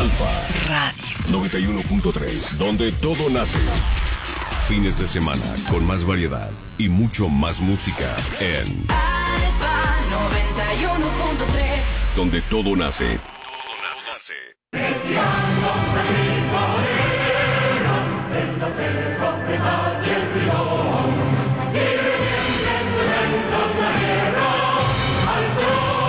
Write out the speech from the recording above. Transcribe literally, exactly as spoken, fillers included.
Alfa Radio noventa y uno punto tres, donde todo nace. Fines de semana con más variedad y mucho más música en Alfa noventa y uno punto tres, donde todo nace. Todo nace.